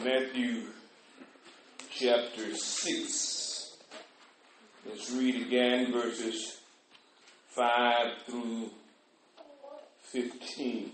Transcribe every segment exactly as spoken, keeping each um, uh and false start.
Matthew chapter six. Let's read again verses five through fifteen.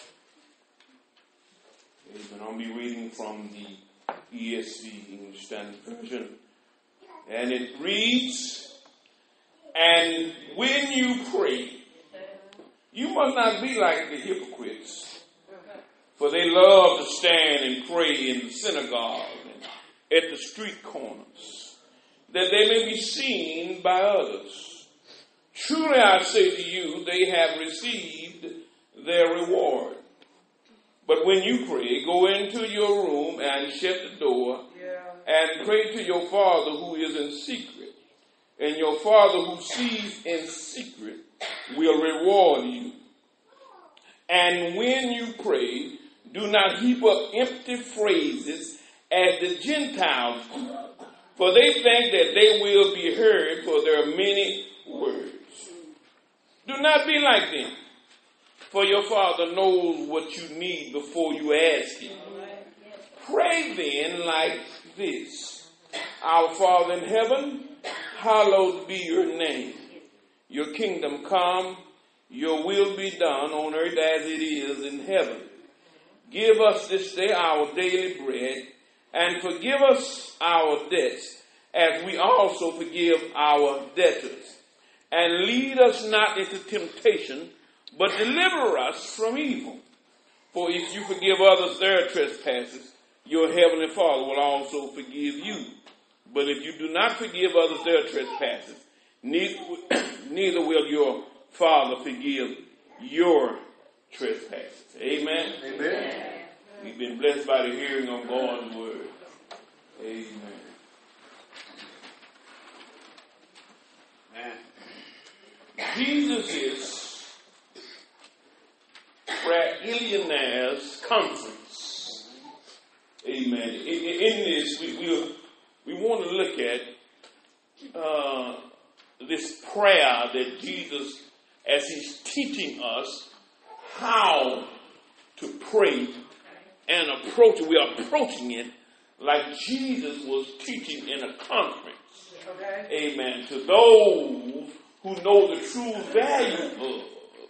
Amen. I'll be reading from the E S V, English Standard Version. And it reads, "And when you pray, you must not be like the hypocrites, for they love to stand and pray in the synagogue and at the street corners, that they may be seen by others. Truly I say to you, they have received their reward. But when you pray, go into your room and shut the door, yeah. and pray to your Father who is in secret. And your Father who sees in secret will reward you. And when you pray, do not heap up empty phrases as the Gentiles do, for they think that they will be heard for their many words. Do not be like them, for your Father knows what you need before you ask Him. Pray then like this: Our Father in heaven, hallowed be your name. Your kingdom come, your will be done on earth as it is in heaven. Give us this day our daily bread, and forgive us our debts, as we also forgive our debtors. And lead us not into temptation, but deliver us from evil. For if you forgive others their trespasses, your heavenly Father will also forgive you. But if you do not forgive others their trespasses, neither, neither will your Father forgive your trespasses." Amen. Amen. We've been blessed by the hearing of God's word. Amen. Man. Jesus is Praeliana's conference. Amen. In, in this, we, we, we want to look at uh, this prayer that Jesus, as he's teaching us how to pray and approach it. We are approaching it like Jesus was teaching in a conference. Okay. Amen. To those who know the true value of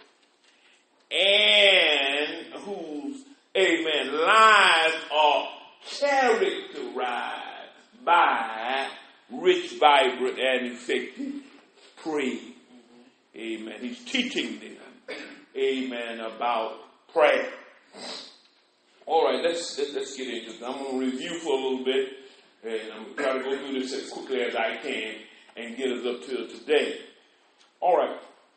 and whose, amen, lives are characterized by rich, vibrant, and effective praying. Amen. He's teaching them, amen, about prayer. All right, let's, let's let's get into it. I'm going to review for a little bit, and I'm going to try to go through this as quickly as I can and get us up to today. All right.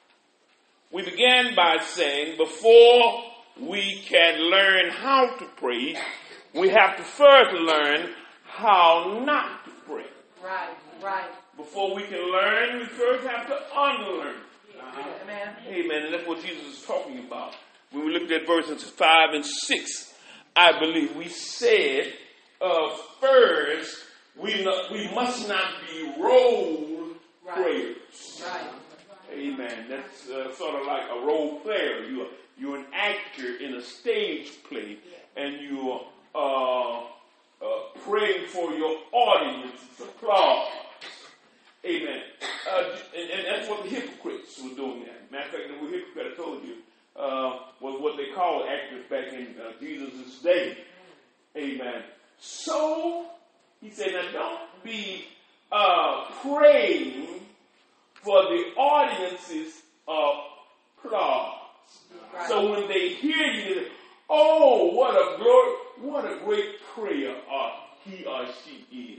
We began by saying before we can learn how to pray, we have to first learn how not to pray. Right, right. Before we can learn, we first have to unlearn. Uh-huh. Amen. Amen. And that's what Jesus is talking about. When we looked at verses five and six, I believe we said, uh, first, we no, we must not be role right. prayers. Right. Amen. That's uh, sort of like a role player. You're, you're an actor in a stage play, and you're uh, uh, praying for your audience's applause. Amen. Uh, and, and that's what the hypocrites were doing there. Matter of fact, the word hypocrite, I told you, uh, was what they called actors back in uh, Jesus' day. Amen. So, he said, now don't be uh, praying for the audience's applause. Right. So when they hear you, they say, oh, what a glory, what a great prayer uh, he or she is.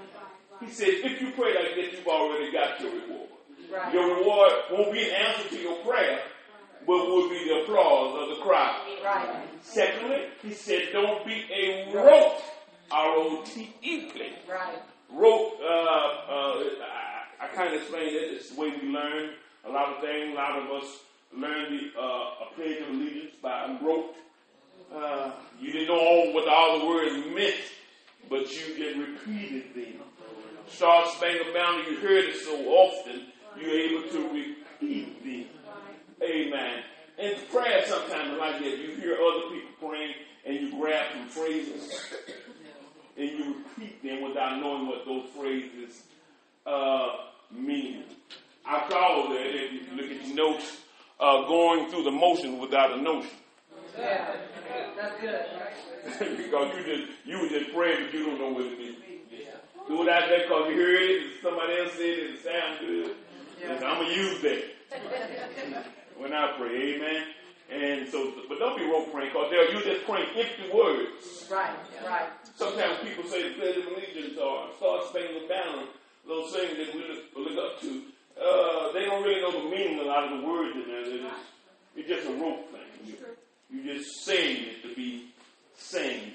He says, if you pray like that, you've already got your reward. Right. Your reward won't be an answer to your prayer, but will be the applause of the crowd. Right. Secondly, he said, don't be a rote, R O T E play. Right. Rote, uh, uh, I, I kind of explained that it's the way we learn a lot of things. A lot of us learn the uh, a Pledge of Allegiance by rote. Uh, you didn't know all, what all the words meant, but you just repeated them. Star Spangled Banner, you heard it so often, you're able to repeat them. Amen. And prayer sometimes is like that. You hear other people praying and you grab some phrases and you repeat them without knowing what those phrases uh, mean. I call that, if you look at your notes, uh, going through the motions without a notion. Yeah, that's good. Right? Because you just you were just praying, but you don't know what it means. Do it out there because you heard it, somebody else said it, it sounds good. Yeah. I'm going to use that when I pray, amen. And so, but don't be rote praying, because you're just praying empty words. Right, right. Sometimes people say the Pledge of Allegiance or Star Spangled Banner, those things that we look, look up to. Uh, they don't really know the meaning of a lot of the words in there. Just, it's just a rote thing. You, you're just saying it to be saying.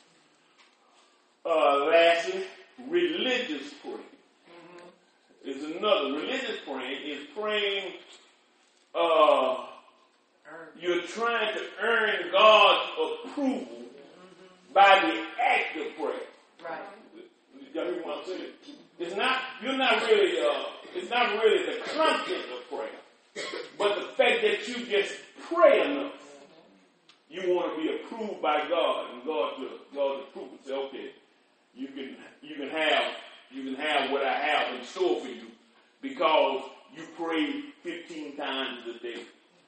Uh, lastly, religious praying mm-hmm. is another. Religious praying is praying. Uh, you're trying to earn God's approval mm-hmm. by the act of prayer. Right. Y'all hear what I'm saying? It's not. You're not really. Uh, it's not really the content of prayer, but the fact that you just pray enough. You want to be approved by God, and God to God to approve and say, okay, you can you can have you can have what I have in store for you because you prayed fifteen times a day,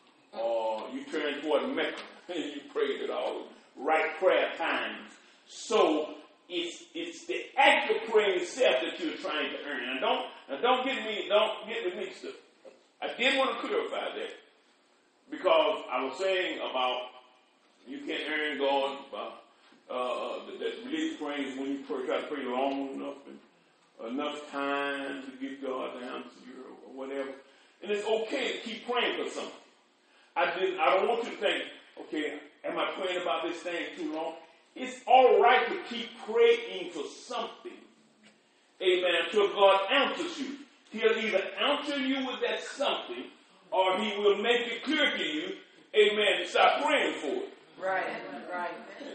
or you turned toward Mecca and you prayed it all right prayer times. So it's it's the act of praying itself that you're trying to earn. And don't and don't get me don't get me mixed up. I did want to clarify that because I was saying about. You can't earn God by uh, that religious praying when you pray, try to pray long enough and enough time to get God to answer you or whatever. And it's okay to keep praying for something. I did. I don't want you to think, okay, am I praying about this thing too long? It's all right to keep praying for something. Amen. Until God answers you. He'll either answer you with that something, or He will make it clear to you. Amen. To stop praying for it. Right, right.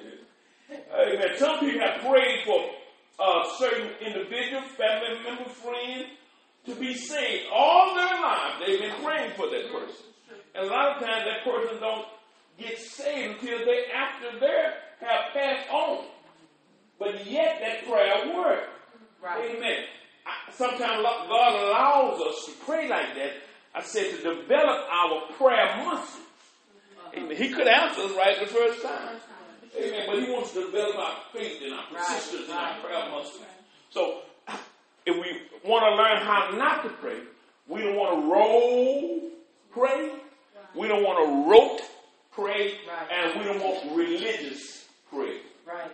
Amen. Some people have prayed for uh, certain individuals, family member, friends, to be saved. All their lives, they've been praying for that person. And a lot of times that person don't get saved until they, after they have passed on. But yet that prayer worked. Right. Amen. I, sometimes God allows us to pray like that. I said to develop our prayer muscles. Amen. He could answer us right the first time. Amen. But He wants to develop our faith and our persistence and our prayer muscles. So if we want to learn how not to pray, we don't want to roll pray. We don't want to rote pray. And we don't want religious pray. Right.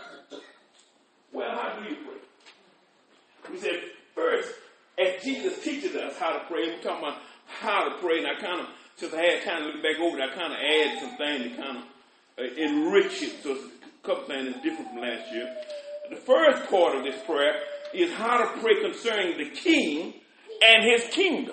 Well, how do you pray? We said first, as Jesus teaches us how to pray, we're talking about how to pray, and I kind of Since I had kind of looked back over it, I kind of added some things to kind of uh, enrich it. So it's a couple things that's different from last year. The first part of this prayer is how to pray concerning the king and his kingdom.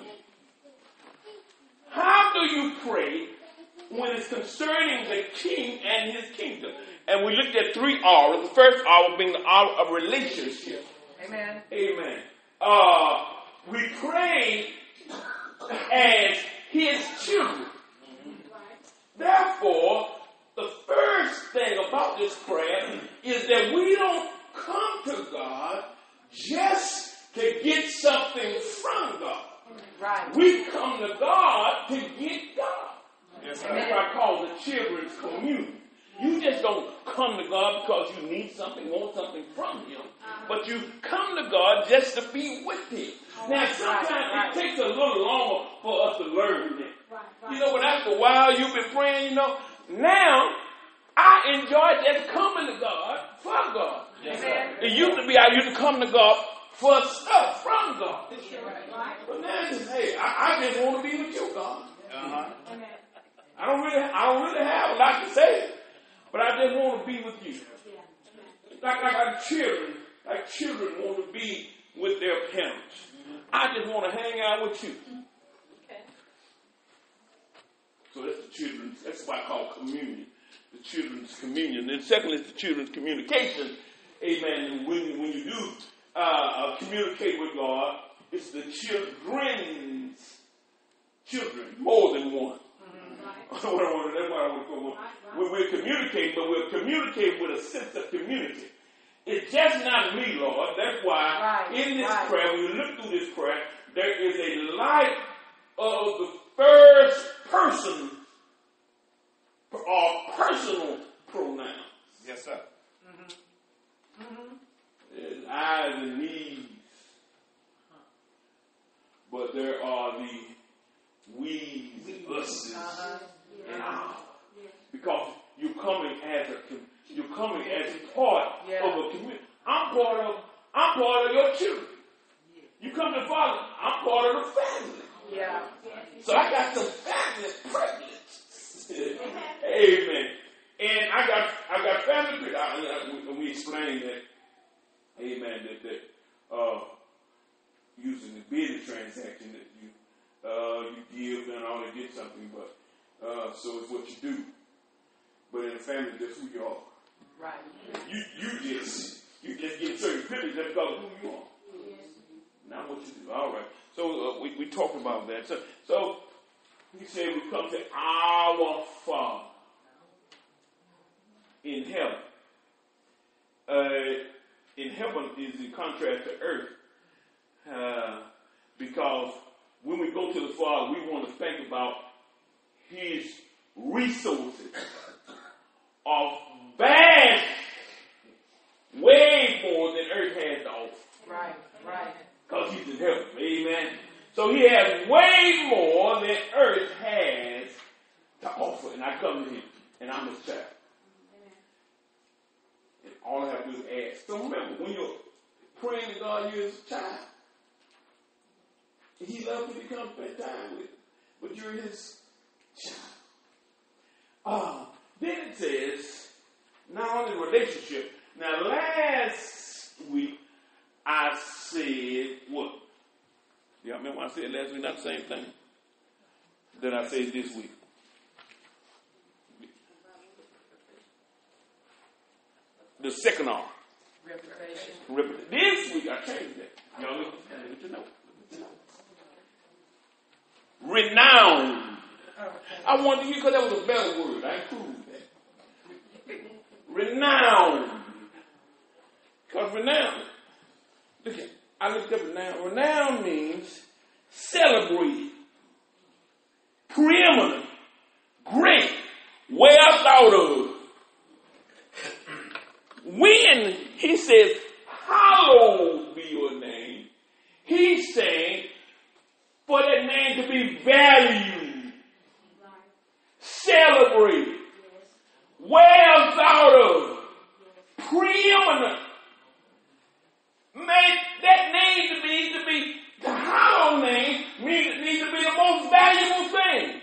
How do you pray when it's concerning the king and his kingdom? And we looked at three R's. The first R being the R of relationship. Amen. Amen. Uh, we pray as His children. Therefore, the first thing about this prayer is that we don't come to God just to get something from God. Right. We come to God to get God. Yes, that's why I call it the children's communion. You just don't come to God because you need something, want something from Him. But you come to God just to be with Him. Now, sometimes right, right. it takes a little longer for us to learn that. Right, right. You know, but after a while you've been praying, you know, now I enjoy just coming to God for God. Yes, it used to be I used to come to God for stuff from God. But now it's, hey, I, I just want to be with you, God. Uh-huh. I don't really, I don't really have a lot to say, but I just want to be with you. Like, like our children, like children want to be with their parents. I just want to hang out with you. Okay. So that's the children's, that's what I call communion. The children's communion. And secondly, it's the children's communication. Amen. And when, when you do uh, uh, communicate with God, it's the children's children, more than one. That's why I want to go. We're communicating, but we're communicating with a sense of community. It's just not me, Lord. That's why Right, in this right. prayer, when you look through this prayer, there is a light of the first person or personal pronoun. Yes, sir. Mm-hmm. Mm-hmm. There's eyes and knees. But there are the we's and us's Uh-huh. and ahs. Because you're coming as a com- you're coming as part Yeah. of a community. I'm part of I'm part of your children. You come to Father, I'm part of the family. Yeah. So I got some family privilege. Amen. And I got I got family privilege. And we explained that, amen, that, that uh, using the business transaction that you uh, you give and all to get something, but uh, so it's what you do. But in the family, that's who you are. Right. You you just you just get certain privileges just because of who you are. Not what you do. All right. So uh, we we talked about that. So so he said we come to our Father in heaven. Uh, in heaven is in contrast to earth, uh, because when we go to the Father, we want to think about His resources of vast, way more than earth has to offer. Right. Right. Because He's in heaven. Amen. So He has way more than earth has to offer. And I come to Him, and I'm His child. And all I have to do is ask. So remember, when you're praying to God, you're His child. And He loves you to come spend time with, but you're His child. Ah, uh, then it says, not only relationship. Now, last week, I said what? Y'all remember what I said last week? Not the same thing that I said this week. The second R. Reputation. Reputation. This week I changed that. Y'all look at you know. Renowned. I wanted to use because that was a better word. I improved that. Renowned. Because renowned. Look at, I looked up renown. Renown means celebrated, preeminent, great, well thought of. When he says, hallowed be your name, he's saying for that name to be valued, celebrated, well thought of, preeminent. Man, that name to be, to be, the hallowed name means it needs to be the most valuable thing.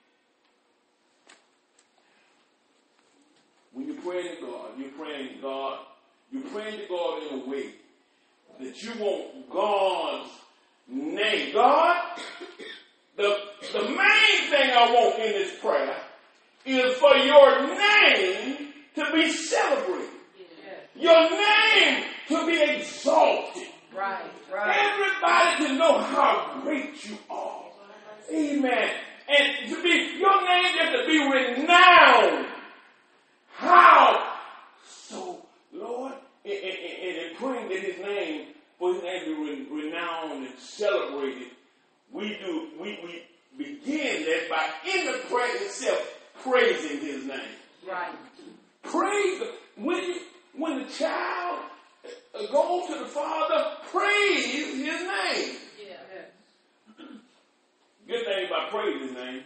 When you're praying to God, you're praying to God, you're praying to God in a way that you want God's name. God, the, the main thing I want in this prayer is for your name to be celebrated. Your name to be exalted. Right, right. Everybody to know how great you are. Amen. And to be, your name just to be renowned. How? So, Lord, and, and, and in praying that His name, for His name to be renowned and celebrated, we do, we, we begin that by in the prayer itself praising His name. Right. Praise when you, when the child goes to the Father, praise His name. Yeah. Good thing about praising His name.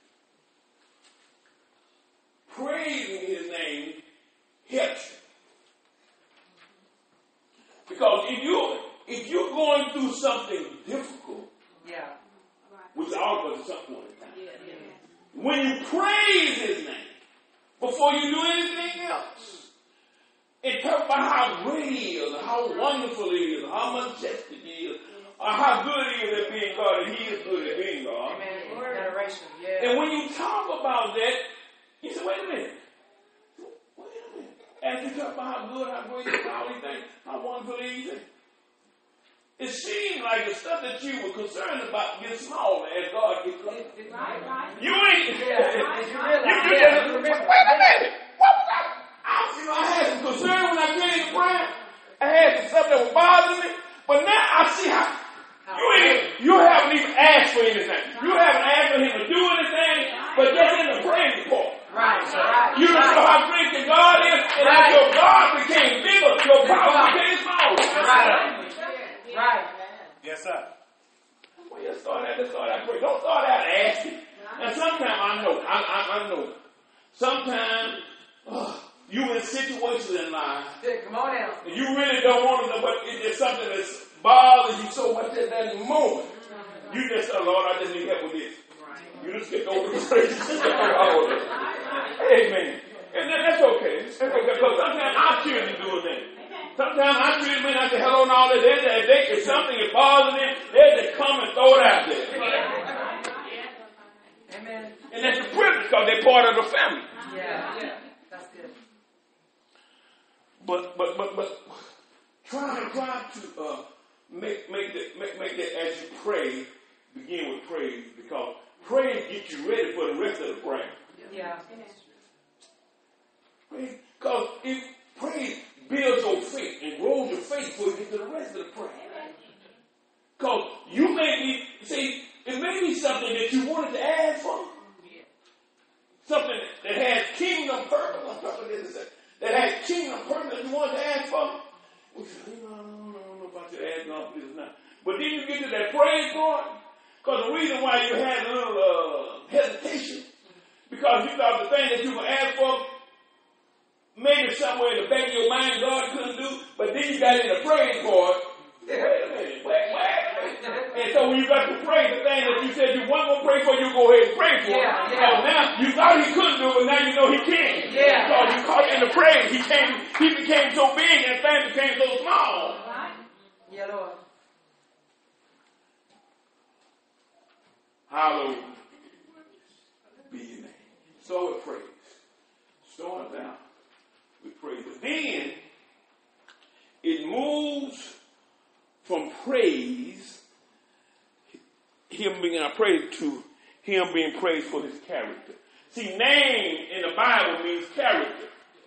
Praising His name helps you. Because if you if you're going through something difficult, Yeah. which all of us at some point in time, Yeah. Yeah. when you praise His name before you do anything else, and talk about how great He is, or how wonderful He is, or how majestic He is, or how good He is at being God, and He is good at being God. Amen. Adoration. Yeah. And when you talk about that, you say, wait a minute. Wait a minute. As you talk about how good, how great He is, how He thinks, how wonderful He is, it seems like the stuff that you were concerned about gets smaller as God gets closer. Right, right. You ain't. Yeah. You You, realize. you Yeah. just, wait a minute. What was I? I, you know, I had some concern when I get in prayer. Sometimes uh, you in situations in life, Yeah, come on now. and you really don't want to know, but it's just something that's bothers you so much at that moment. You just say, Lord, I just need help with this. You just get over the praise. Amen. And that, that's okay. That's okay. Because sometimes our children do a thing. Sometimes our children may not say hello and all that. They, they, they, if something is bothering them, they just come and throw it out there. Amen. And that's a privilege because they're part of the family. Yeah, yeah. That's good. But but but but try try to uh, make make that make, make that as you pray, begin with praise, because praise gets you ready for the rest of the prayer. Yeah. Because if praise builds your faith and grows your faith before you get to the rest of the prayer. Because you may be, see, it may be something that you wanted to ask for. Something that has kingdom purpose. I'm talking this, that has kingdom purpose that you wanted to ask for. We say, I don't know if I should ask God for this or not. But then you get to that praise part. Because the reason why you had a little uh, hesitation, because you thought the thing that you were asked for, maybe somewhere in the back of your mind God couldn't do, but then you got in the praise part. Wait a minute, wait, wait a minute. And so when you got to pray, the thing that you said you weren't going to pray for, you go ahead and pray for. Yeah, it. yeah. So now you thought he couldn't do it, but now you know he can. Yeah. Because you caught in the praise. He came, he became so big and things became so small. Yeah, Lord. Hallowed be your name. So with praise. Start down with praise. But then it moves from praise, him being praised, to him being praised for his character. See, name in the Bible means character.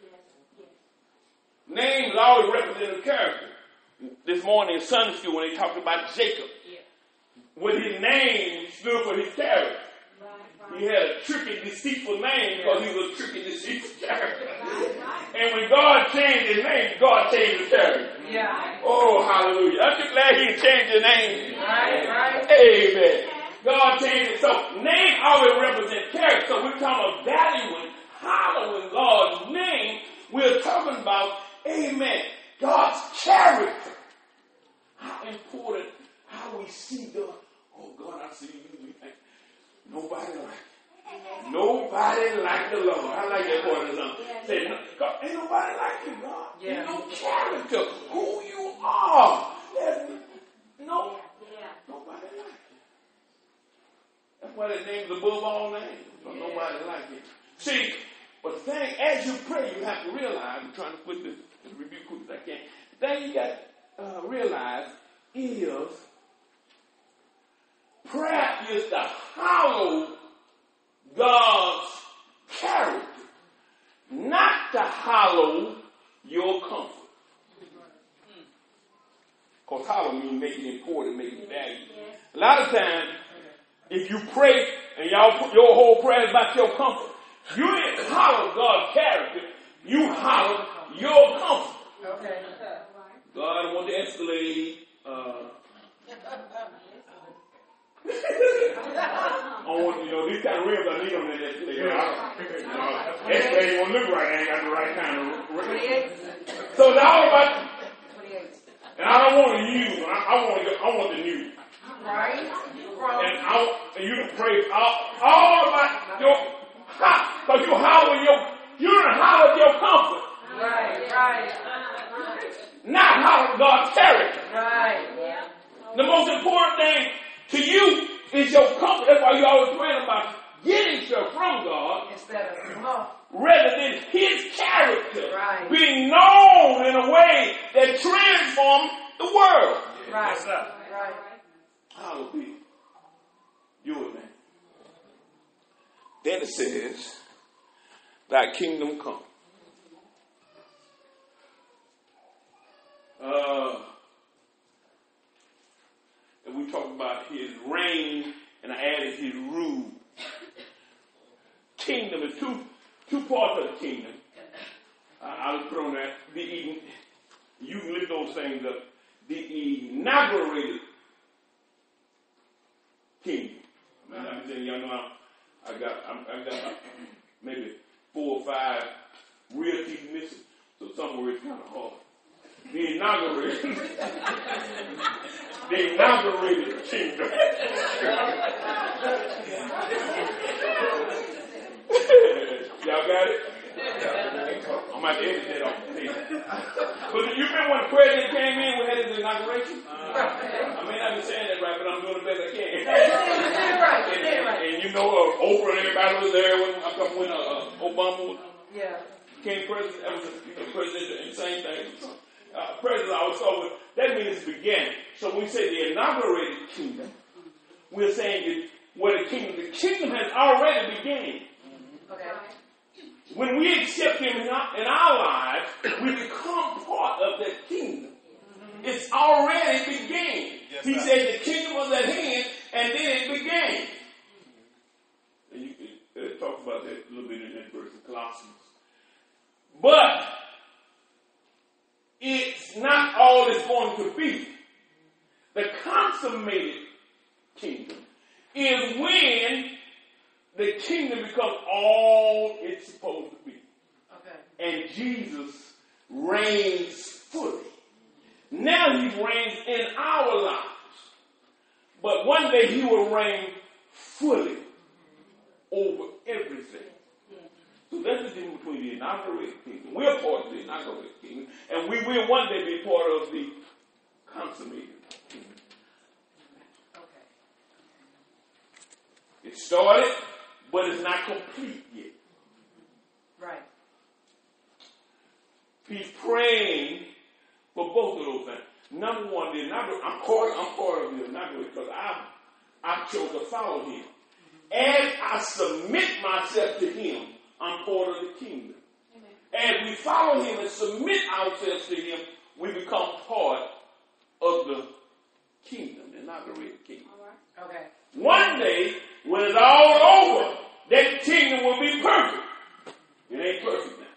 Names always represent a character. This morning in Sunday school when they talked about Jacob, with his name stood for his character. He had a tricky, deceitful name because he was a tricky, deceitful character. And when God changed his name, God changed his character. Yeah. Oh, hallelujah. Aren't you glad he changed his name? Right, right. Amen. God changed it. So name always represents character. So we're talking about valuing, hallowing God's name. We're talking about, amen, God's character. How important, how we see God. Oh, God, I see you. Nobody like Nobody like the Lord. I like that part of the song. Say, God, ain't nobody like you, God. Yeah. You know character, who you are. There's no, nobody like you. That's why that name's above all names. Because Yeah. nobody like you. See, but the thing, as you pray, you have to realize, I'm trying to put this, this review quick as I can. The thing you got to uh, realize is prayer is to hallow God's character, not to hallow your comfort. Because hallow means make it important, make it valuable. A lot of times, if you pray and y'all put your whole prayer is about your comfort, you didn't hallow God's character, you hallow your comfort. Okay. God wants to escalate. Uh, I want, you know, these kind of rims I need on that escalator. Yeah. You know, escalator ain't gonna look right. I ain't got the right kind of rim. twenty-eight. So it's all about, twenty-eight. and I don't want the new one. I, I want, the, I want the new. Right? And I, and you can pray all, all about your, because you holler your, you're gonna holler your comfort, Right, right. not holler God's character. Right. The most important thing to you is your comfort. That's why you always praying about getting stuff from God Instead of come on. rather than his character Right. being known in a way that transforms the world. Right. Right. Hallowed be your name. Then it says, thy kingdom come. Uh, and we talked about his reign, and I added his rule. Kingdom is two two parts of the kingdom. Uh, I'll put on that. The you can lift those things up. The inaugurated kingdom. I mean, I'm saying, y'all know I, I got I, I got maybe four or five real teeth missing. So some words kind of hard. The inaugurated, the inaugurated kingdom. Y'all got it? I'm about to edit that off the page. But you remember when the president came in, we had his inauguration? I may not be saying that right, but I'm doing the best I can. and, and, and you know, uh, Oprah and everybody was there when, when uh, uh, Obama yeah. became president. That was you know, president and same thing. Uh, president always start with, that means it's beginning. So when we say the inaugurated kingdom, we're saying that where the kingdom, the kingdom has already begun. Okay. When we accept him in our, in our lives, we become part of that kingdom. Mm-hmm. It's already began. Yes, he said the kingdom was at hand, and then it began. And you, it, it talks about that a little bit in that verse of Colossians. But it's not all it's going to be. The consummated kingdom is when the kingdom becomes all it's supposed to be. Okay. And Jesus reigns fully. Now he reigns in our lives. But one day he will reign fully over everything. So that's the difference between the inaugurated kingdom. We're part of the inaugurated kingdom. And we will one day be part of the consummated kingdom. Okay. It started, but it's not complete yet. Right. He's praying for both of those things. Number one, the inaugural, I'm part, I'm part of the inaugural because I, I chose to follow him. As I submit myself to him, I'm part of the kingdom. Amen. As we follow him and submit ourselves to him, we become part of the kingdom, the inaugurated kingdom. All right. Okay. One day, when it's all over, that kingdom will be perfect. It ain't perfect now.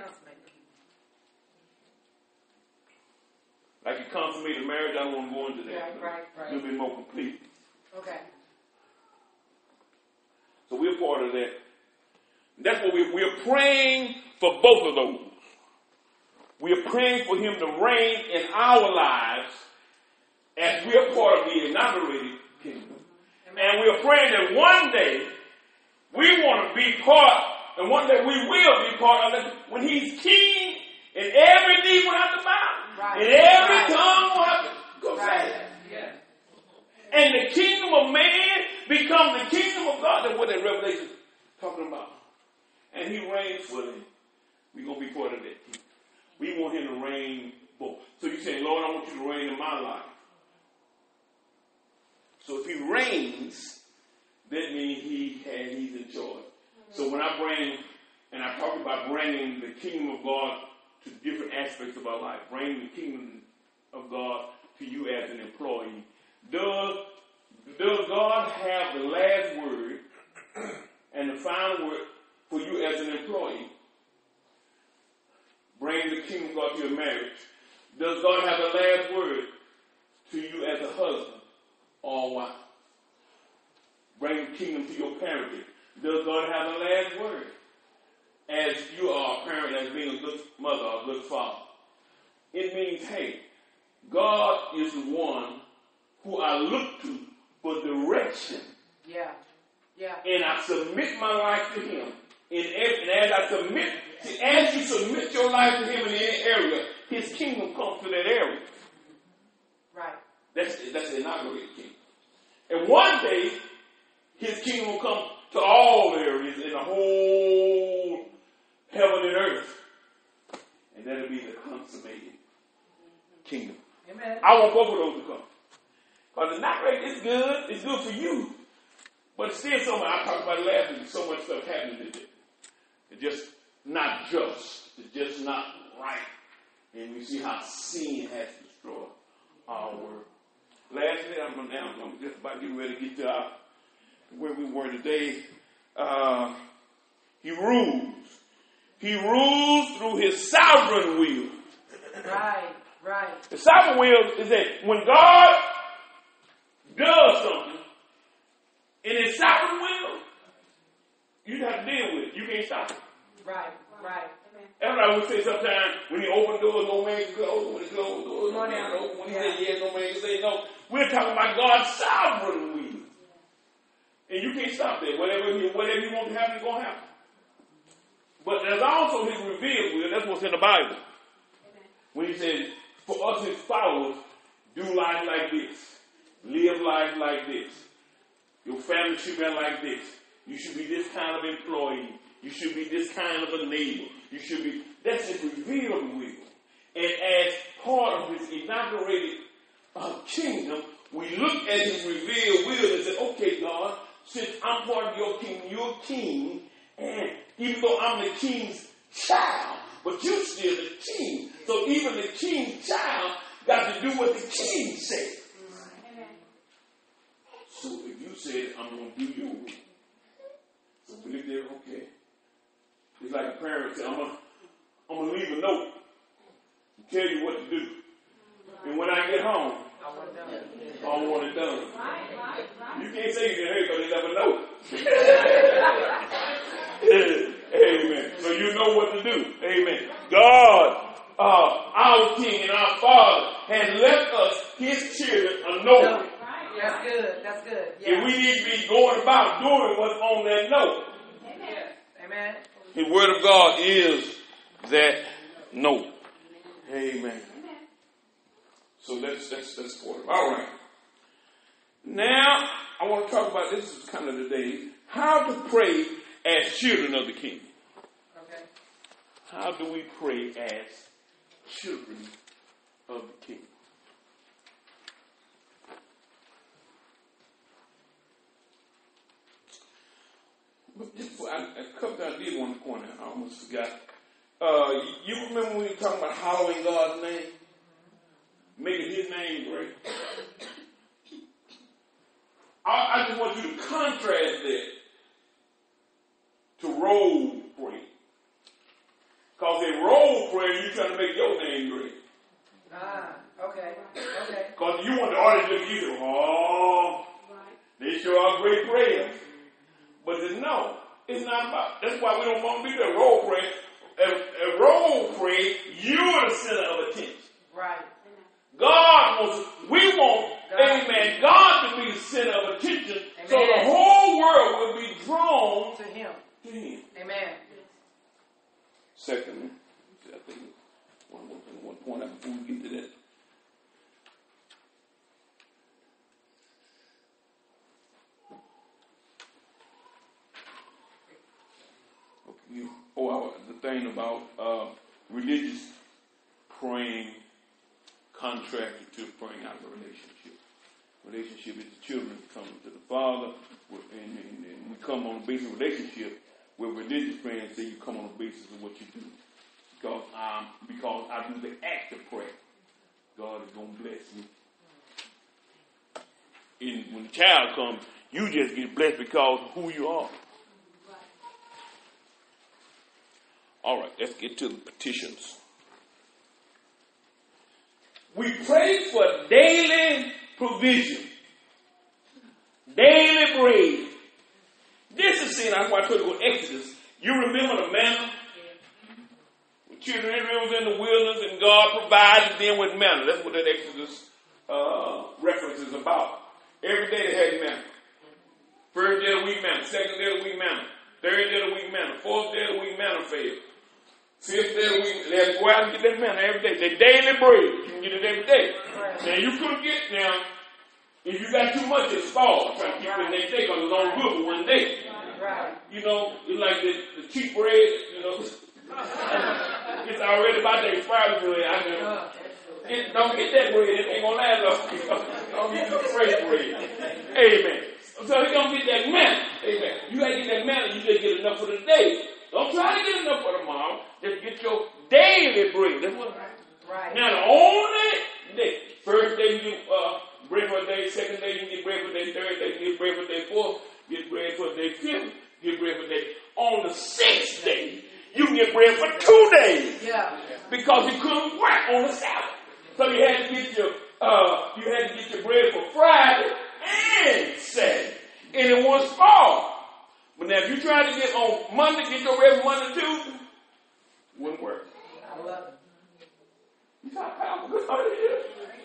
Like you consummated marriage, I don't want to go into that. Right, right, right. A little bit more complete. Okay. So we're part of that. That's what we, we're praying for both of those. We're praying for him to reign in our lives as we're part of the inaugurated kingdom. Amen. And we're praying that one day we want to be part, and one day we will be part of it when he's king and every knee will have to bow. Right. And every right. tongue will have to go right. say it. Yeah. And the kingdom of man becomes the kingdom of God. That's what that Revelation is talking about. And he reigns fully. We're going to be part of that kingdom. We want him to reign both. So you say, Lord, I want you to reign in my life. So if he reigns, that means he and he's in charge. So when I bring, and I talk about bringing the kingdom of God to different aspects of our life, bringing the kingdom of God to you as an employee, does, does God have the last word and the final word for you as an employee? Bring the kingdom of God to your marriage. Does God have the last word to you as a husband or a wife? Bring the kingdom to your parenting. Does God have the last word as you are a parent, as being a good mother or a good father? It means, hey, God is the one who I look to for direction. Yeah. Yeah. And I submit my life to him. In every, and as I submit, see, as you submit your life to him in any area, his kingdom comes to that area. Right. That's that's the inaugurated kingdom. And one day, his kingdom will come to all areas in the whole heaven and earth. And that'll be the consummated kingdom. Amen. I want both of those to come. Because the inaugurated is good. It's good for you. But still so much, I talked about it last week, so much stuff happening today. It's just not just. It's just not right. And we see how sin has destroyed our world. Lastly, I'm, now, I'm just about getting ready to get to our, where we were today. Uh, he rules. He rules through his sovereign will. Right, right. The sovereign will is that when God does something, in his sovereign will, you have to deal with it. You can't stop it. Right, right. That's what I would say sometimes. When you open doors, no man can close. When you close doors, no Come on man now. can open. When you Yeah. say yes, no man can say no. We're talking about God's sovereign will. And you can't stop that. Whatever you, whatever you want to happen is going to happen. But there's also his revealed will. That's what's in the Bible. When he says, for us his followers, do life like this. Live life like this. Your family should be like this. You should be this kind of employee. You should be this kind of a neighbor. You should be, that's his revealed will. And as part of his inaugurated uh, kingdom, we look at his revealed will and say, okay, God, since I'm part of your kingdom, you're king, and even though I'm the king's child, but you're still the king. So even the king's child got to do what the king said. So if you said, I'm going to do your will. So we look there, okay. It's like a parent said, I'm going I'm to leave a note and tell you what to do. And when I get home, I want it done. You can't say you didn't hear because you never know. Amen. So you know what to do. Amen. God, uh, our King and our Father, has left us, his children, a note. That's good. That's good. Yeah. And we need to be going about doing what's on that note. Amen. Amen. The Word of God is that note. Amen. So let's let's let's pour it. All right. Now I want to talk about this. Is kind of the day how to pray as children of the King. Okay. How do we pray as children of the King? But just I, a couple I did want to point out. I almost forgot. Uh, you remember when we were talking about hallowing God's name? Making his name great. I, I just want you to contrast that to role prayer. Because in role prayer, you're trying to make your name great. Ah, okay. Okay. Because you want the audience to look at you and say, oh, they sure are great prayers. But then, no, it's not about, that's why we don't want to be there. Role prayer. A, a role prayer, you're the center of attention. Right. God wants, we want, God. Amen, God to be the center of attention. Amen. So the whole world will be drawn to him. To him. Amen. Secondly, I think one more thing, one point out before we get to that. Okay. Oh, the thing about uh, religious praying contracted to praying out of a relationship. Relationship is the children coming to the Father, and, and, and we come on the basis of relationship. Where religious praying say you come on the basis of what you do, because um because I do the act of prayer, God is gonna bless me. And when the child comes, you just get blessed because of who you are. All right, let's get to the petitions. We pray for daily provision, daily bread. This is seen, that's why I told you to go to Exodus. You remember the manna? The children of Israel was in the wilderness and God provided them with manna. That's what that Exodus uh, reference is about. Every day they had manna. First day of the week manna. Second day of the week manna. Third day of the week manna. Fourth day of the week manna failed. Fifth day of the week, they had to go out and get that manna every day. They daily bread. You can get it every day. Now you couldn't get now. If you got too much, it's fall. Try to keep it next day because it's only good for one day. Right. You know, it's like the, the cheap bread, you know. It's already about the expired bread. I know. It, don't get that bread. It ain't going to last long. Don't get the fresh bread. Amen. So you're going to get that manna. Amen. You got to get that manna. You just get enough for the day. Don't try to get enough for tomorrow. Just get your daily bread. That's what. Right. Now, the only day, first day you get uh, bread for a day, second day you get bread for a day, third day you get bread for a day, fourth, get bread for a day, fifth, get bread for a day. On the sixth day, you can get bread for two days. Yeah. Because you couldn't work on the Sabbath. So you had to get your uh, you had to get your bread for Friday and Saturday. And it was small. But now if you try to get on Monday, get your bread for Monday, Tuesday,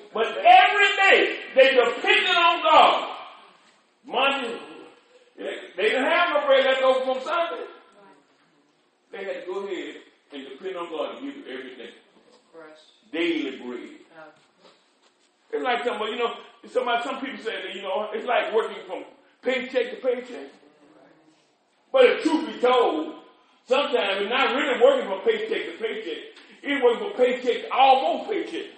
But every day they depended on God. Monday, they didn't have no bread left over from Sunday. They had to go ahead and depend on God to give you every day. Daily bread. It's like somebody, you know, somebody, some people say that, you know, it's like working from paycheck to paycheck. But if truth be told, sometimes it's not really working from paycheck to paycheck. It's working from paycheck to almost paycheck.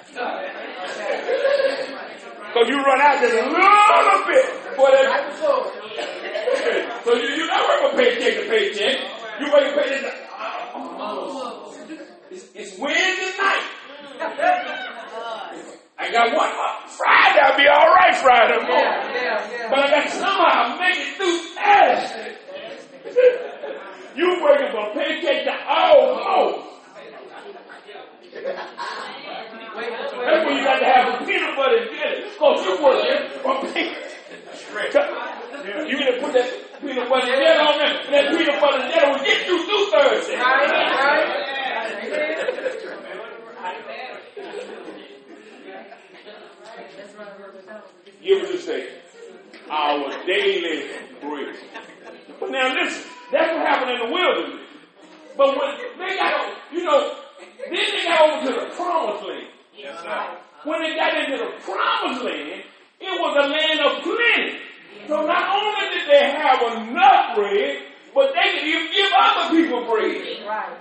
Because you run out just a little bit for that. So you, you're not working from paycheck to paycheck. You're working from paycheck to almost. It's, it's Wednesday night. I got one more. Friday, I'll be all right Friday morning. Yeah, yeah, yeah. But I got to somehow make it through Thursday. You working from paycheck to almost. That's when you got to have a peanut butter and jelly. Because you're working from paycheck. You need to put that peanut butter and jelly on there. And that peanut butter and jelly will get you through Thursday. Right, right. You ever just say, our daily bread. But now listen, that's what happened in the wilderness. But when they got, you know, then they got over to the promised land. Yes, sir. When they got into the promised land, it was a land of plenty. So not only did they have enough bread, but they could even give other people bread. Right.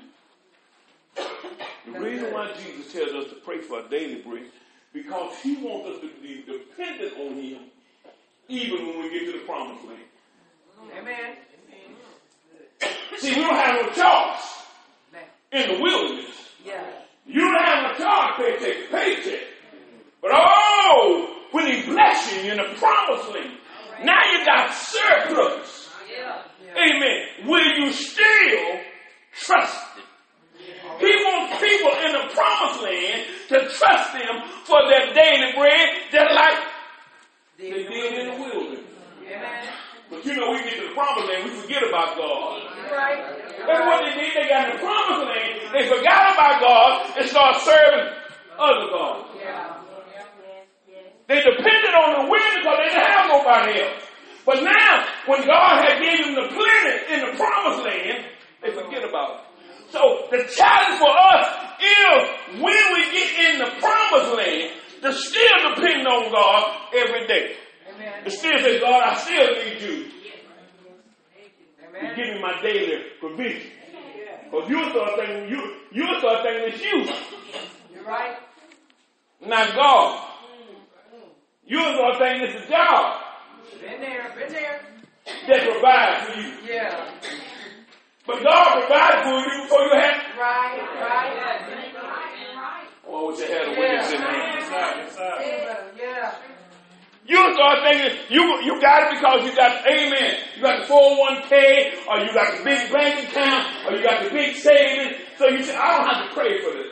The reason why Jesus tells us to pray for our daily bread, because he wants us to be dependent on him even when we get to the promised land. Amen. See, we don't have no choice in the wilderness. Yeah. You don't have no choice paycheck to paycheck. But oh, when he bless you in the promised land, now you got surplus. Yeah. Amen. Will you still trust him? He wants people in the promised land to trust him for their daily bread, just like they did in the wilderness. Amen. But you know, we get to the promised land, we forget about God. Right. That's what they did. They got in the promised land, they forgot about God and started serving other gods. Yeah. They depended on the wind because they didn't have nobody else. But now, when God had given them the plenty in the promised land, they forget about it. So the challenge for us is when we get in the promised land to still depend on God every day. Amen. To still say, God, I still need you. Amen. To give me my daily provision. Because you start thinking you you start thinking it's you. You're right. Not God. You start thinking it's the job Been there. Been there. that provides for you. Yeah. But God provided for you before you had. Right. Right. Oh, I wish I had a witness in there. Yeah. You start thinking you you got it because you got, amen, you got the four oh one k, or you got the big bank account, or you got the big savings. So you say, I don't have to pray for this.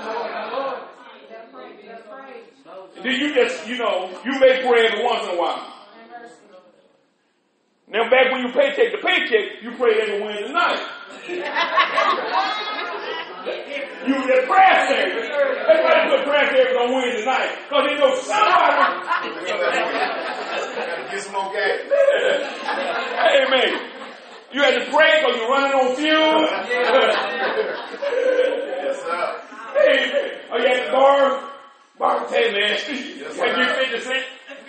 Then you just, you know, you make prayer every once in a while. Now back when you paycheck to paycheck, you pray every Wednesday night. You that prayer service. That's why they put prayer service on Wednesday night. Because they know somebody. Get some more gas. Amen. You had to pray because you're running on fuel. Yes, sir. Amen. Oh, you had to borrow. Borrow, hey man. Yes, sir. Had you fifty cents?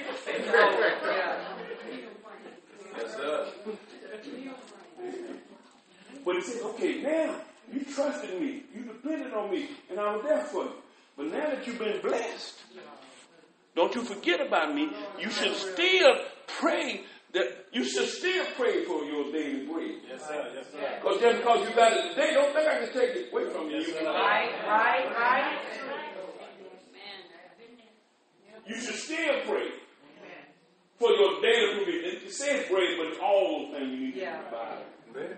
Yes, sir. But he said, okay, now you trusted me. You depended on me. And I was there for you. But now that you've been blessed, don't you forget about me. You should still pray that you should still pray for your daily bread. Yes, sir. Yes, sir. Because just because you got it today, don't think I can take it away from you. Yes, sir. Right. Right. Right. You should still pray for your daily provision. It says bread, but it's all those things you need Yeah. to provide. Amen.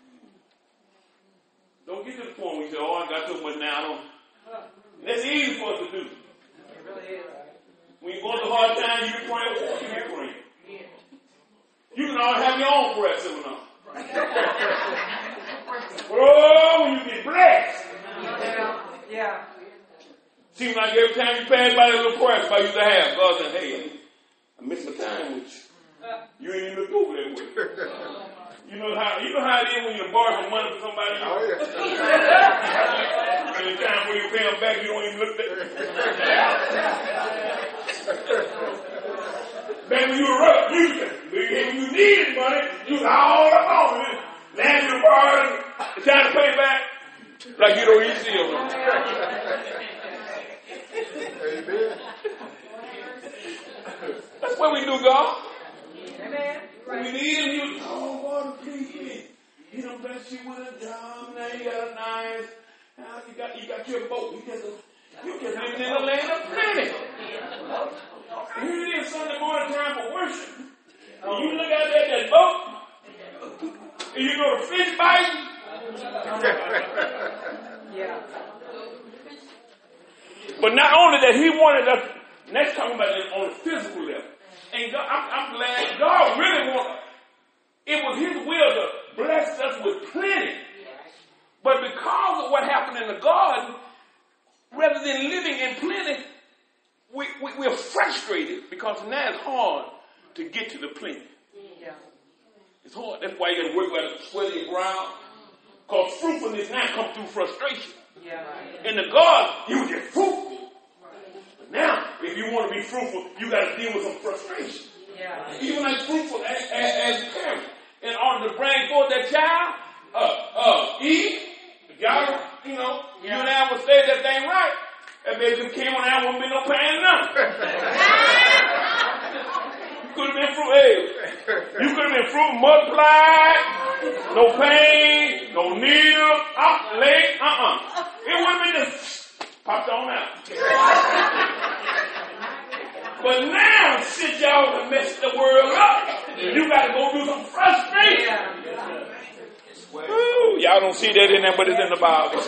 Don't get to the point where you say, oh, I got so much now. I don't. That's easy for us to do. It really is. When you go through hard times, you can pray. You can pray. You can always have your own prayer seminar. Oh, when you get blessed. Yeah. Yeah. Seems like every time you pass by that little prayer spot you used to have, God said, hey, I missed my time with you. You ain't even looked over that way. You know how you know how it is when you borrow some money from somebody. Oh, yeah. And the time when you pay them back, you don't even look at it. Back when you were rough, you when you needed money, you was all up on it. Land you borrowed, the time to pay back, like you don't even see them. Amen. That's what we do, God. Amen. When we need him, you, oh, Lord, please me. He don't bless you with a job. Now you got a nice, now you got, you got your boat. You just, you just living in the land of plenty. And here it is Sunday morning time for worship. And you look out there at that boat, and you go to fish biting. Yeah. But not only that, he wanted us, next talking about this on the physical level. And God, I'm, I'm glad God really wanted, it was his will to bless us with plenty. But because of what happened in the garden, rather than living in plenty, we, we, we're frustrated because now it's hard to get to the plenty. Yeah. It's hard. That's why you got to work by the sweat of your brow. Because fruitfulness now comes through frustration. Yeah. In the garden, you were just fruitful. But now, if you want to be fruitful, you got to deal with some frustration. Yeah. Even like fruitful as, as, as a parent. In order to bring forth that child, uh, uh, Eve, y'all, you know, Yeah. you and I would say that thing right. That baby came on out, wouldn't be no pain none. You could have been fruit, hey, you could have been fruit multiplied, no pain, no needle, up, leg, uh-uh. It would have been just popped on out. But now, since y'all have messed the world up, you got to go through some frustration. Woo, y'all don't see that in there, but it's in the Bible.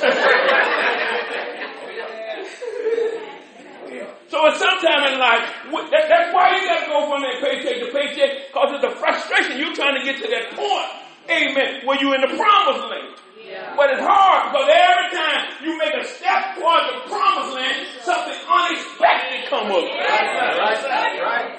So at some time in life, that, that's why you got to go from that paycheck to paycheck, because it's a frustration. You're trying to get to that point, amen, where you're in the promised land. Yeah. But it's hard, because every time you make a step toward the promised land, something unexpected come up. Right, right, right.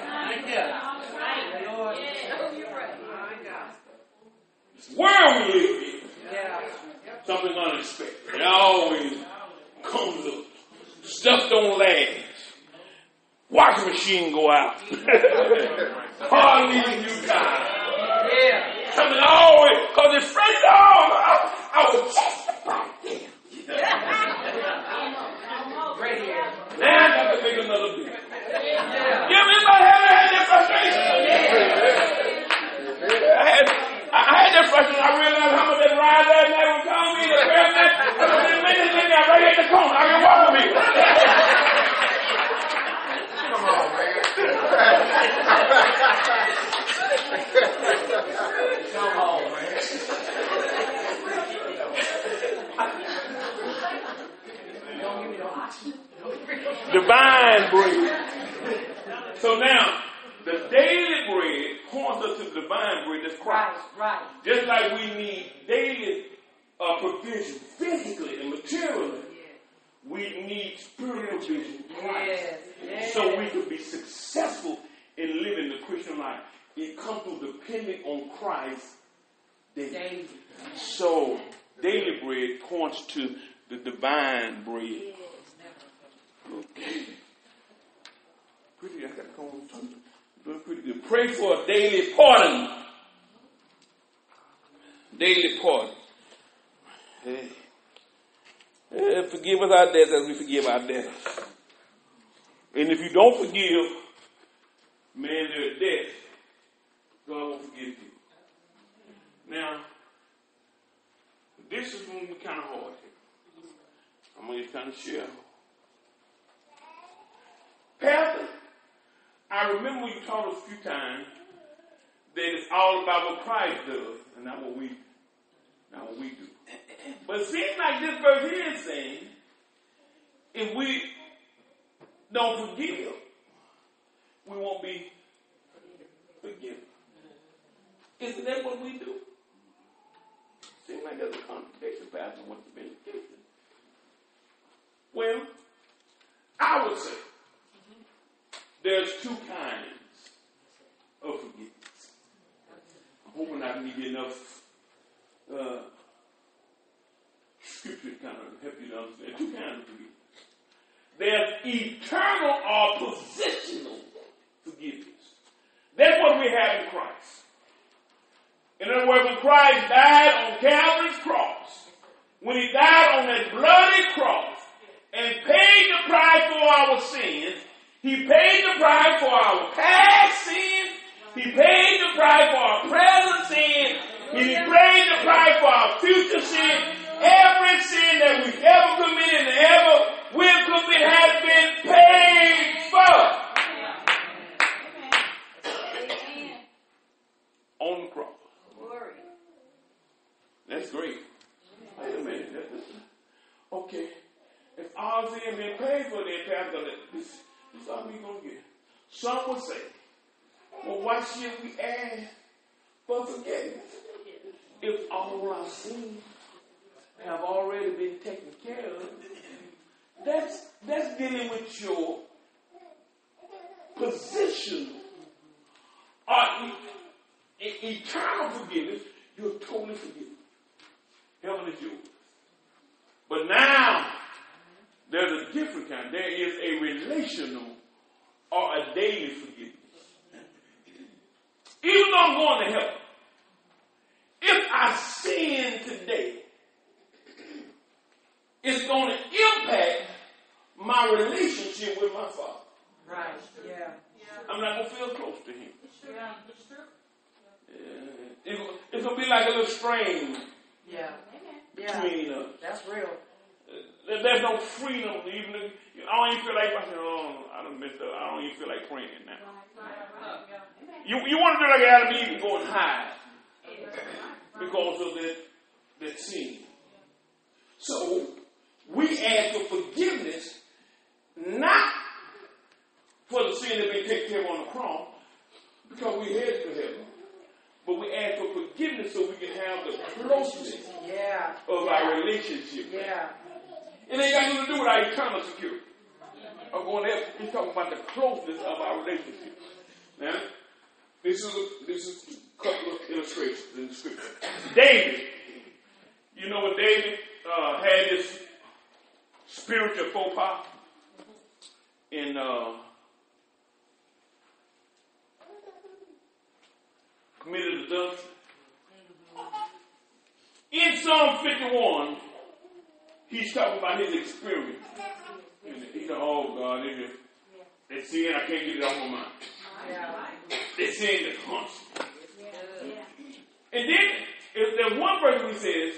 This world we live in, Yeah. something unexpected. It always comes up. Stuff don't last. Washing machine go out. Car leaving you time. Yeah. Something always, because it's fresh on. I, I was just about there. Right here. Now I got to make another bill. Yeah. You anybody ever had that frustration? I had, I had that frustration. I realized how much that ride last night would call me. The prayer night. I was in minutes in there right at the corner. I can walk with me. Come on, man. Come on, man. Divine bread. So now, the daily bread points us to the divine bread that's Christ. Right. Right. Just like we need daily uh, provision, physically and materially, we need spiritual provision, Christ. Yes. Yes. So we can be successful in living the Christian life. It comes through depending on Christ daily. Daily. So daily bread points to the divine bread. Okay. Pretty, I got to go on something. Doing pretty good. Pray for a daily pardon. Daily pardon. Hey. Hey, forgive us our debts as we forgive our debtors. And if you don't forgive man their debt, God won't forgive you. Now, this is going to be kind of hard. I'm going to just kind of share. Pastor, I remember you taught us a few times that it's all about what Christ does and not what we, not what we do. But it seems like this verse here is saying, if we don't forgive, we won't be forgiven. Isn't that what we do? Seems like there's a contradiction, Pastor. What's the benediction? Well, scripture kind of help you to understand. Two kinds of forgiveness. There's eternal or positional forgiveness. That's what we have in Christ. In other words, when Christ died on Calvary's cross, when he died on that bloody cross and paid the price for our sins, he paid the price for our past sin, he paid the price for our present sin, he paid the price for our future sin. Every sin that we've ever committed and ever will commit has been paid for. On the cross. That's great. Wait a minute. Okay. If our sin been paid for, then Pastor, this, this is all we going to get. Some would say, well, why should we ask for forgiveness if all our sins have already been taken care of? That's, that's dealing with your position or e- e- eternal forgiveness. You're totally forgiven. Heaven is yours. But now, there's a different kind. There is a relational or a daily forgiveness. Even though I'm going to heaven, if I sin today, it's going to impact my relationship with my Father. Right, yeah. I'm not going to feel close to him. Yeah. It's, it's going to be like a little strain Yeah. Yeah. between us. That's real. There- There's no freedom. Even if, I don't even feel like, I say, oh, I done messed up. I don't even feel like praying now. You, you want to do like Adam and Eve and go and hide because of that, that sin. So, we ask for forgiveness, not for the sin that been taken care of on the cross, because we headed to heaven, but we ask for forgiveness so we can have the closeness Yeah. of yeah. our relationship. Yeah. It ain't got nothing to do with our eternal security. I'm going there. He's talking about the closeness of our relationship. Now, this is a, this is a couple of illustrations in the scripture. David, you know when David uh, had this spiritual faux pas in uh, committed adultery. In Psalm fifty-one, he's talking about his experience. And he said, oh God, they just, that sin, I can't get it off my mind. Yeah. That sin is constant. And then, if there's one verse he says,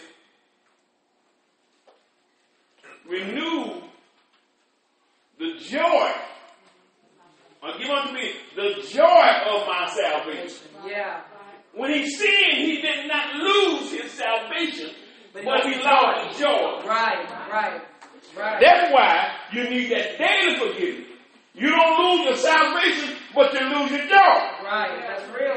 renew the joy, or give unto me the joy of my salvation. Yeah. When he sinned, he did not lose his salvation, but, but he lost the joy. Right, right, right. That's why you need that daily forgiveness. You don't lose your salvation, but you lose your joy. Right, that's real.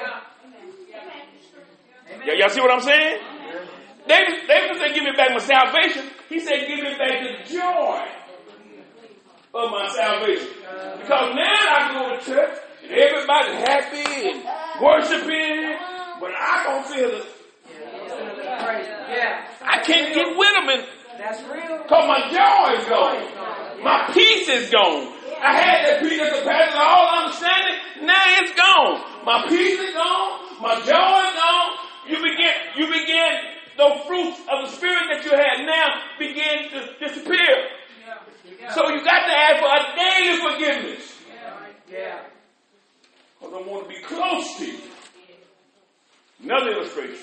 Y- y'all see what I'm saying? David, David said, give me back my salvation. He said, give me back the joy of my salvation. Because now I go to church, and everybody's happy and worshiping, but I don't feel it. Yeah. I can't get with them, and That's real. because my joy is gone. My peace is gone. I had that peace that surpasses all understanding. Now it's gone. My peace is gone. My joy is gone. You begin, you begin, the fruits of the spirit that you had now begin to disappear. So you got to ask for a daily forgiveness. Yeah. Because I want to be close to you. Another illustration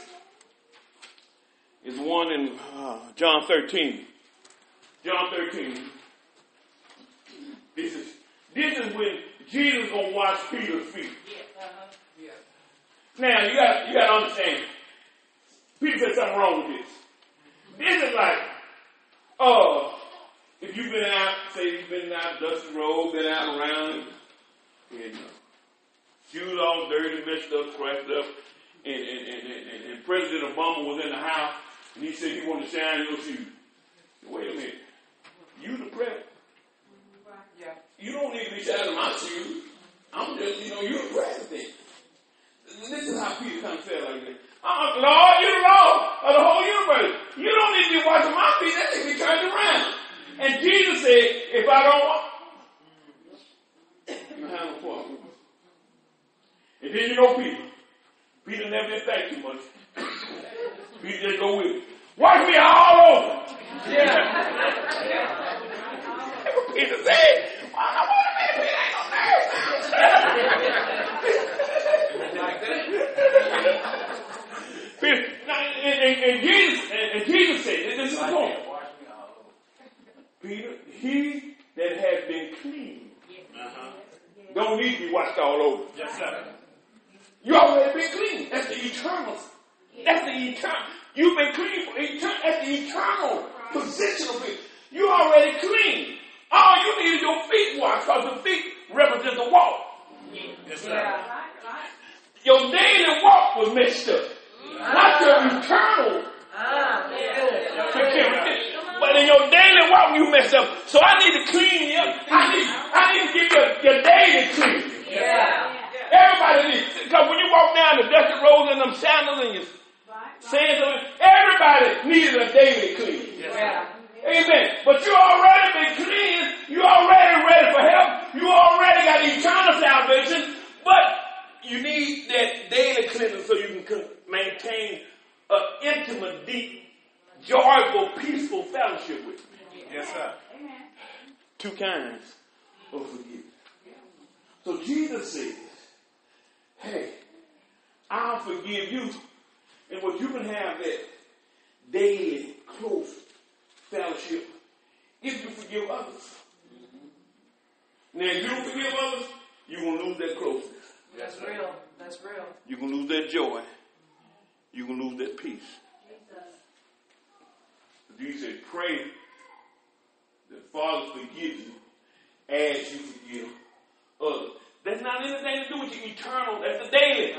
is one in uh, John thirteen. John thirteen. This is this is when Jesus gonna wash Peter's feet. Now you got you got to understand. Peter said something wrong with this. This is like, uh, if you've been out, say you've been out dusty road, been out around, and uh, shoes all dirty, messed up, scratched up, and, and, and, and, and President Obama was in the house, and he said he wanted to shine your shoes. Wait a minute, you the president? Yeah. You don't need to be shining my shoes. I'm just, you know, you're the president. This is how Peter kind of felt like that. Uh, Lord, you're the Lord of the whole universe. You don't need to be washing my feet. That's said, if I don't walk, you have a problem. And then you know Peter. Peter never did think too much. Peter just go with it. Wash me all over. Yeah. Peter said, well, I want to be Peter ain't no nurse. Peter, now, and, and, and, Jesus, and, and Jesus said, and this is the point. Peter, he that has been clean uh-huh. don't need to be washed all over. Yes, sir. You already been clean. That's the eternal. That's the eternal. You've been clean for eternal. That's the eternal position of it. You already clean. All you need is your feet washed, because the feet represent the walk. Yes, sir. Yeah. Your daily walk was messed up. Ah. Not your eternal Ah, yeah. security. But in your daily walk, you messed up. So I need to clean you up. I need, I need to get your, your daily clean. Yeah. Everybody needs. Because when you walk down the dusty roads in them sandals and you saying something, everybody needs a daily clean. Yeah. Amen. But you already been clean. You already ready for help. You already got eternal salvation. But you need that daily cleansing so you can maintain an intimate, deep, joyful, peaceful fellowship with me. Yes, sir. Two kinds of forgiveness. So Jesus says, hey, I'll forgive you. And what you can have that daily, close fellowship if you forgive others. Now, if you don't forgive others, you're going to lose that closeness. That's real. That's real. You're going to lose that joy. You're going to lose that peace. Jesus said, pray that Father forgive you as you forgive others. That's not anything to do with your eternal. That's the daily.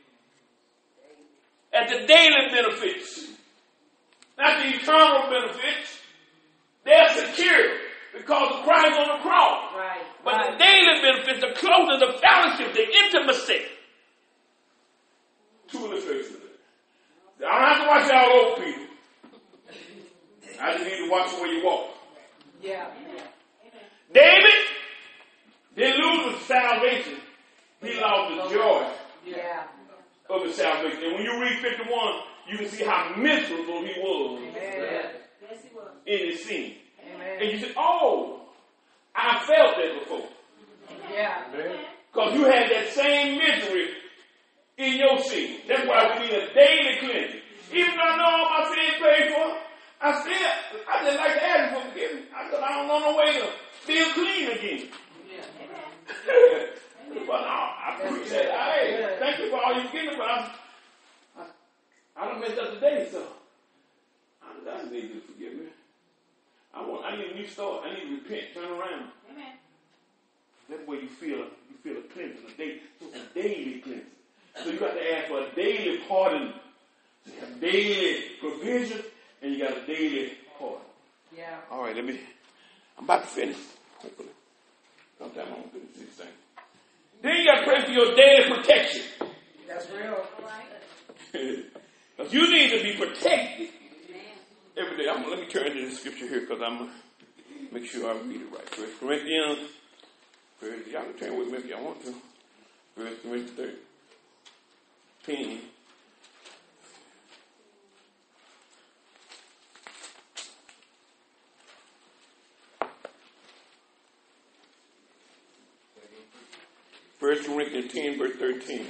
That's the daily benefits. Not the eternal benefits. They're secure because of Christ on the cross. Right. But right. the daily benefits, the closeness, the fellowship, the intimacy. Two illustrations. I don't have to watch y'all over people. I just need to watch the way you walk. Yeah. David didn't lose his salvation. He lost the joy Yeah. of his salvation. And when you read fifty-one, you can see how miserable he was Amen. in his sin. Amen. And you say, oh, I felt that before. Yeah. Because you had that same misery in your sin. That's why we need a daily cleansing. Even though I know all my sins paid for, I still, I just like to ask for forgiveness. I said, I don't know no way to feel clean again. But no, I appreciate it. Hey, thank you for all you giving, but I'm, I, I don't messed up today, so I, I just need you to forgive me. I want, I need a new start. I need to repent, turn around. Amen. That way you feel, you feel a cleansing, a day, so it's a daily cleansing. So you got to ask for a daily pardon, a daily provision, and you got a daily pardon. Yeah. All right, let me. I'm about to finish. Hopefully, sometime I'm gonna finish this thing. Then you got to pray for your daily protection. That's real. Because you need to be protected every day. I'm, let me turn to the scripture here because I'm going to make sure I read it right. First Corinthians, first, y'all can turn with me if y'all want to. First Corinthians thirteen. First Corinthians ten, verse thirteen.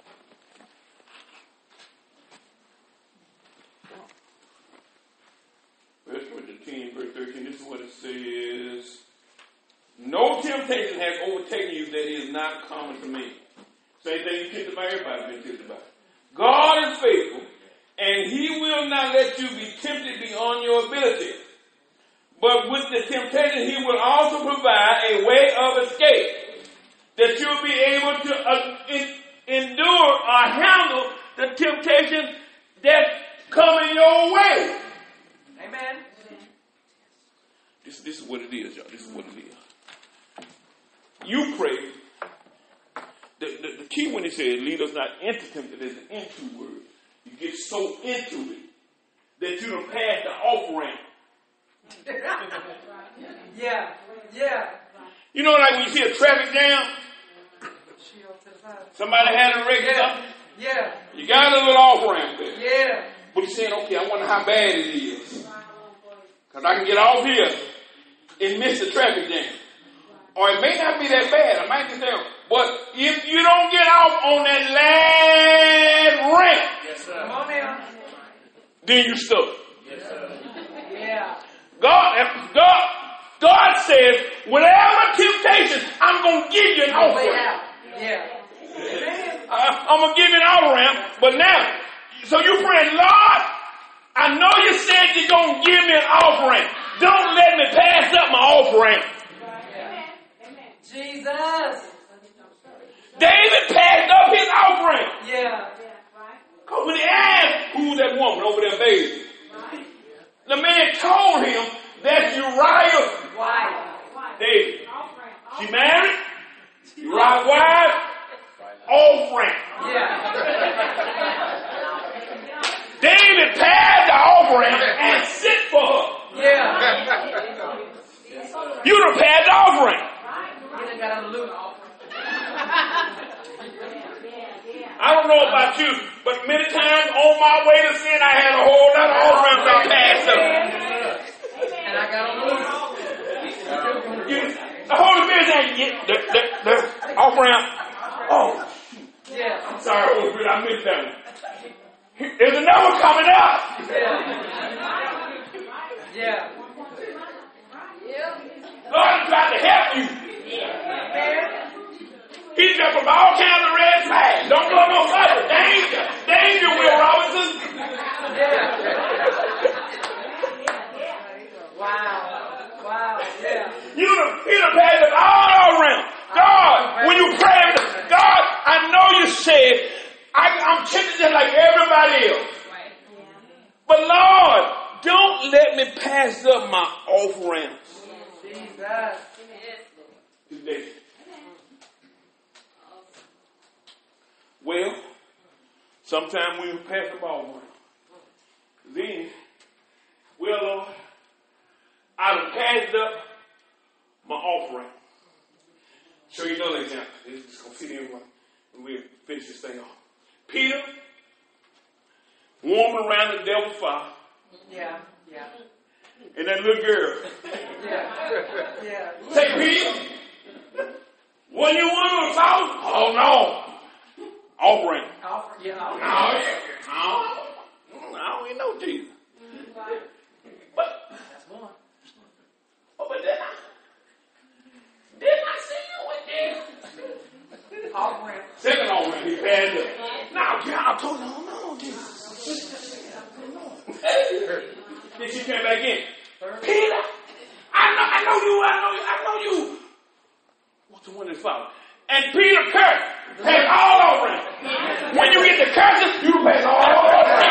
First Corinthians ten, verse thirteen. This is what it says. No temptation has overtaken you that is not common to me. Same thing you kicked about, everybody been kicked about. God is faithful, and He will not let you be tempted beyond your ability. But with the temptation, He will also provide a way of escape, that you'll be able to uh, in, endure or handle the temptation that's coming your way. Amen. This, this is what it is, y'all. This is what it is. You pray. The, the, the key when it says, lead us not into temptation, is an into word. You get so into it that you don't pass the off ramp. Yeah. Yeah. You know, like when you see a traffic jam, somebody had a wreck or Yeah. something, Yeah. you got a little off ramp there. Yeah. But he's saying, okay, I wonder how bad it is. Because I can get off here and miss the traffic jam. Or it may not be that bad. I might get there. But if you don't get off on that last ramp, Yes, sir. Come on now. then you stuck. Yes, sir. Yeah. God, God, God says, whatever temptation, I'm going to give you an off Way ramp. out. Yeah. Amen. Uh, I'm going to give you an off ramp. But now, so you praying, Lord, I know you said you're going to give me an off ramp. Don't let me pass up my off ramp. Jesus. David passed up his off ramp. Yeah. Because when he asked, who's that woman over there bathing? The man told him that's Uriah. Why? David. She married. Uriah's wife. Off ramp. Yeah. David passed the off ramp and sent for her. Yeah. You done passed the off ramp. You done got on the loop. I don't know about you, but many times on my way to sin, I had a whole lot of off ramps I passed up. And I got on the loop. You, the Holy Spirit saying, yeah, the, the, the off ramp. Oh, Yeah. I'm sorry, Holy Spirit, I missed that one. There's another one coming up. Yeah. Yeah. God is trying to help you. Amen. He's jumping from all kinds of red flags. Don't go no further. Danger. Danger, Will Robinson. Yeah. Wow. Wow. Yeah. You done, he done passed it all around. God, when you pray, God, I know you said, I, I'm tempted just like everybody else. But Lord, don't let me pass up my off ramps Jesus. today. Well, sometimes we pass the ball around. Then, well, Lord, I done passed up my offering. Show you another example. This is going to fit in when we finish this thing off. Peter, warming around the devil's fire. Yeah. Yeah. And that little girl. Yeah. Yeah. Say, Peter, when you want to follow? Oh, no. Offering. Offer. Yeah. No, Offer. no. I don't even know Jesus. But, That's one. oh, but then I, didn't I see you with Jesus? Offering. Second offering, he passed up. Now, I told you, no, no, Jesus. Then she came back in. Peter, I know, I know you, I know you, I know you. What's the one that's following? And Peter cursed. Pass all over him. When you get the curses, you pass all over him.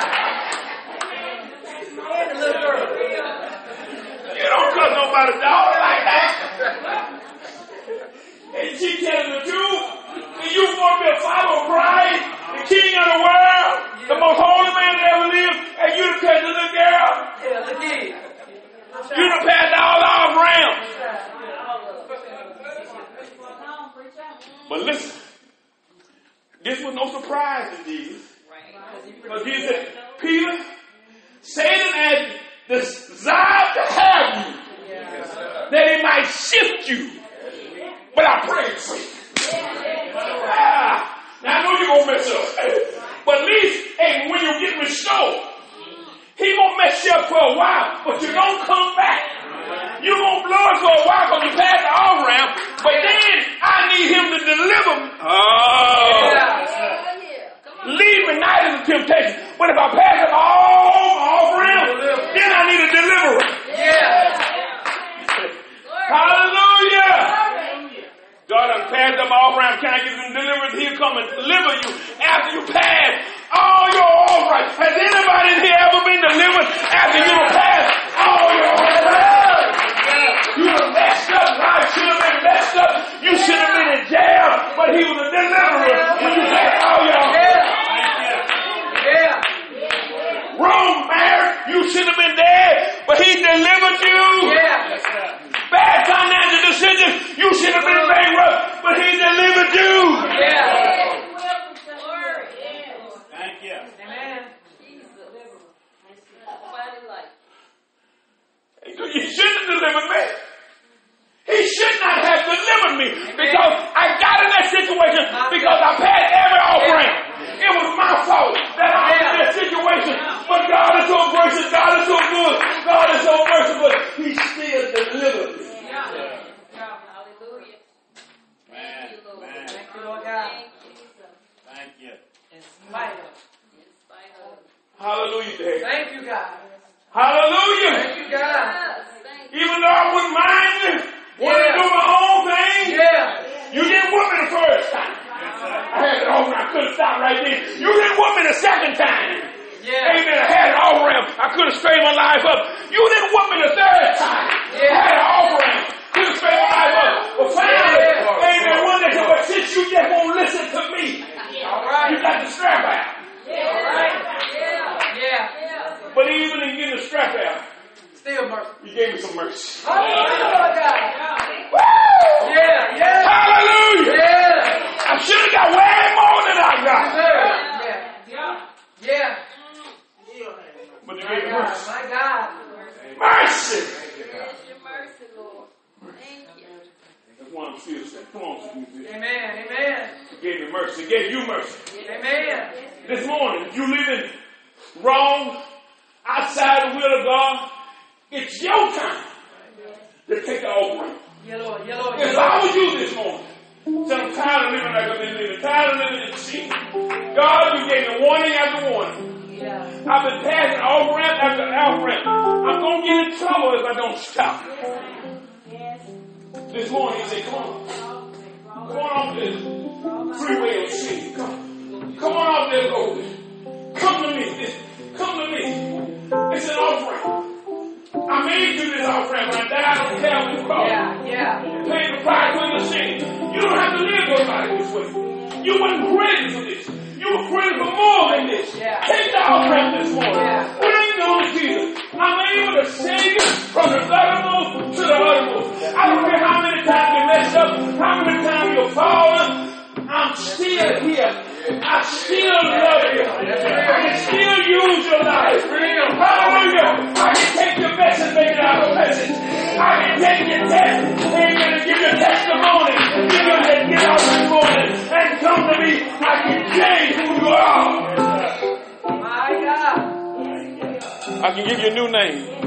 And the little girl. You don't curse nobody's daughter like that. And she telling the truth. And you want to be a follower of Christ, the King of the world, the most holy man that ever lived, and you the curse the little girl. Yeah, look at it. You done passed all off round. But listen, this was no surprise to Jesus. Because Jesus said, Peter, Satan had desired to have you, that he might shift you. But I prayed for you. Ah, now I know you're going to mess up. But at least, hey, when you get restored, he won't mess you up for a while, but you're going to come back. You're going to blow it for a while because you passed the off ramp, but then I need him to deliver me. Oh. Lead me not into temptation. But if I pass it all off ramp, then I need a deliverer. Yeah. Hallelujah. God has passed them off ramp. Can I get some deliverance? He'll come and deliver you after you pass all your off ramp. Has anybody in here ever been delivered after you pass all your off ramp? You were messed up. God should have been messed up. You should have been in jail, but he was a deliverer when you passed all your off ramp. Yeah. He shouldn't have delivered me. He should not have delivered me because I got in that situation because I paid every offering. It was my fault that I was in that situation. But God is so gracious. God is so good. God is so merciful. He still delivered me. Hallelujah. Thank you, Lord. Thank you, Lord God. Thank you. In spite of. In spite of. Hallelujah, Dad. Thank you, God. Hallelujah. Thank you, God. Even though I wouldn't mind it, wanted to do my own thing. Yeah. You didn't whoop me the first time. I had it over. I couldn't stop right there. You didn't whoop me the second time. Yeah. Amen. I had it all around. I could have straightened my life up. You didn't whoop me the third time. Yeah. I had it all around. Could have straightened my life up. But finally, Yeah. amen, one day, but since you just won't listen to me, All right. you got the strap out. All right. Yeah. But even in getting the strap out, Still mercy. you gave me some mercy. Hallelujah, Lord God. Woo! Yeah. Yeah. Hallelujah! Yeah. I should have got way more than I got. Yeah. Yeah. But you My gave me God. mercy. My God. Mercy! Yes, your mercy, Lord. Thank you. That's why I'm still saying, come on, sister. Amen. Amen. He gave me mercy. He gave you mercy. Amen. This morning, you living wrong, outside the will of God, it's your time to take the offering. Yeah, Lord. Yeah, Lord. If I was you this morning, so I'm tired of living like I've been living, tired of living in sin. God, you gave me warning after warning. Yeah. I've been passing off ramp after off ramp. I'm going to get in trouble if I don't stop. This morning, he said, come on. Come on off this freeway of sin. Come. Come on off this road. Come to me. Come to me. It's an offering. I made you this offering when I died on Calvary's cross. Yeah. Yeah. Pay the price for your sin. You don't have to live your life this way. You weren't created for this. You were created for more than this. Yeah. Take the offering this morning. Yeah. Bring it on Jesus. I'm able to save you from the uttermost to the uttermost. I don't care how many times you messed up, how many times you've fallen. I'm still here. I still love you. I can still use your life. Hallelujah. I can take your mess and make it out of a message. I can take your test, amen, and give you a testimony. Give you a get out this morning and come to me. I can change who you are. My God. I can give you a new name.